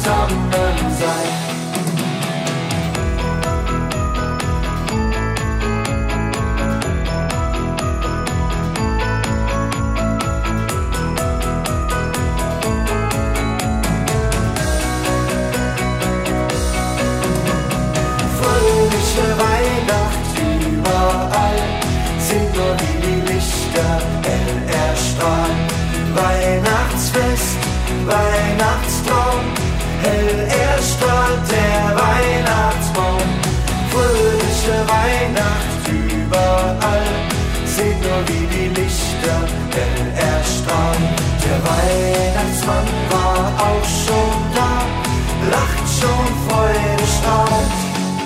zusammen sein. Fröhliche Weihnacht überall, sind nur wie die Lichter hell erstrahlen. Weihnachtsfest, Weihnachtstraum, hell erstrahlt der Weihnachtsbaum. Fröhliche Weihnacht überall, seht nur wie die Lichter hell erstrahlen. Der Weihnachtsmann war auch schon da, lacht schon freudestrahlend.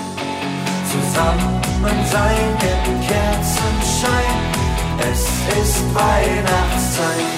Zusammen sein im Kerzenschein, es ist Weihnachtszeit.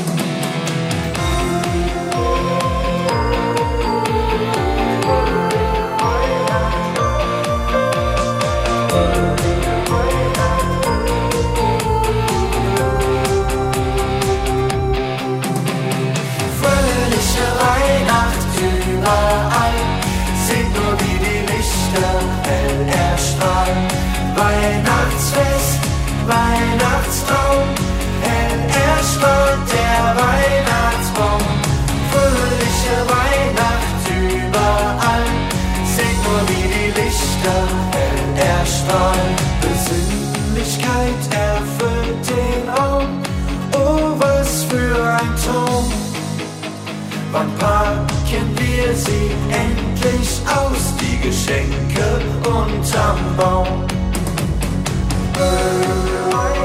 Fröhliche Weihnacht überall, seht nur wie die Lichter hell erstrahlen. Weihnachtsfest, Weihnachtstraum, hell erstrahlt der Weihnachtsbaum. Fröhliche Weihnacht überall, seht nur wie die Lichter hell erstrahlen. Besinnlichkeit erfüllt den Raum, oh was für ein Traum. Wann packen wir sie endlich aus, die Geschenke unterm Baum?